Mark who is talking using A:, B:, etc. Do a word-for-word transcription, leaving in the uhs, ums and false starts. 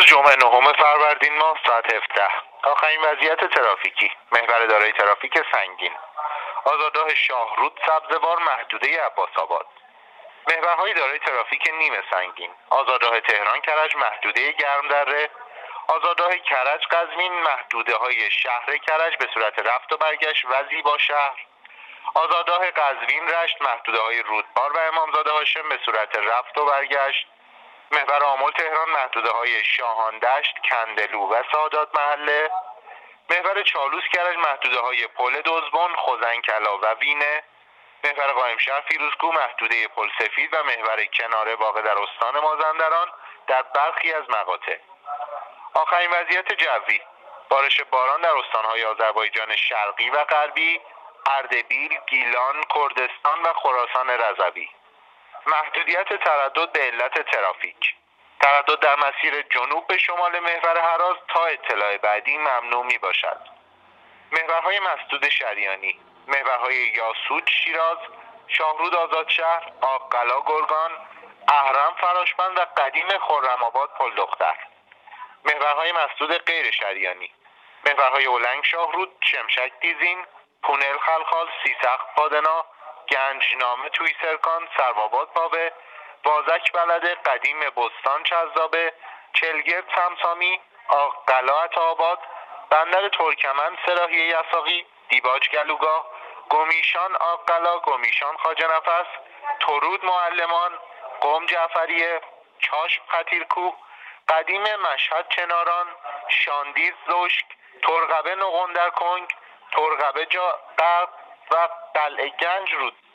A: امروز جمعه نهم فروردین ماه ساعت هفده. آخرین وضعیت ترافیکی: محور دارای ترافیک سنگین، آزادراه شاهرود سبزوار محدوده عباس‌آباد. محورهای دارای ترافیک نیمه سنگین: آزادراه تهران کرج محدوده گرمدره، آزادراه کرج قزوین محدوده های شهر کرج به صورت رفت و برگشت و زیبا شهر، آزادراه قزوین رشت محدوده های رودبار و امامزاده هاشم به صورت رفت و برگشت، محور آمل تهران محدوده های شاهاندشت، کندلو و سادات محله، محور چالوس کرج محدوده های پل دزبن، خوزنکلا و وینه، محور قائمشهر فیروزکوه محدوده پل سفید و محور کناره واقع در استان مازندران در برخی از مقاطع. آخرین وضعیت جوی: بارش باران در استانهای آذربایجان شرقی و غربی، اردبیل، گیلان، کردستان و خراسان رضوی. محدودیت تردد به علت ترافیک: تردد در مسیر جنوب به شمال محور هراز تا اطلاع بعدی ممنوع می باشد. محورهای مسدود شریانی: محورهای یاسوج شیراز، شاهرود آزادشهر، آق‌قلا گرگان، اهرم فراشبند و قدیم خرم‌آباد پل دختر. محورهای مسدود غیر شریانی: محورهای اولنگ شاهرود، شمشک دیزین، پونل خلخال، سیسخت پادنا، گنجنامه توی سرکان، سروآباد پاوه، بازک بلده، قدیم بستان چذابه، چلگرد سمسامی، آق‌قلا عطاآباد، بندر ترکمن سراحیه یساقی، دیباج گلوگاه، گمیشان آق‌قلا، گمیشان خواجه نفس، ترود معلمان، قم جعفریه، چاشب خطیرکوه، قدیم مشهد چناران، شاندیز زشک، ترقبه نقندر کنگ، ترقبه جا غرب و قلعه گنج رود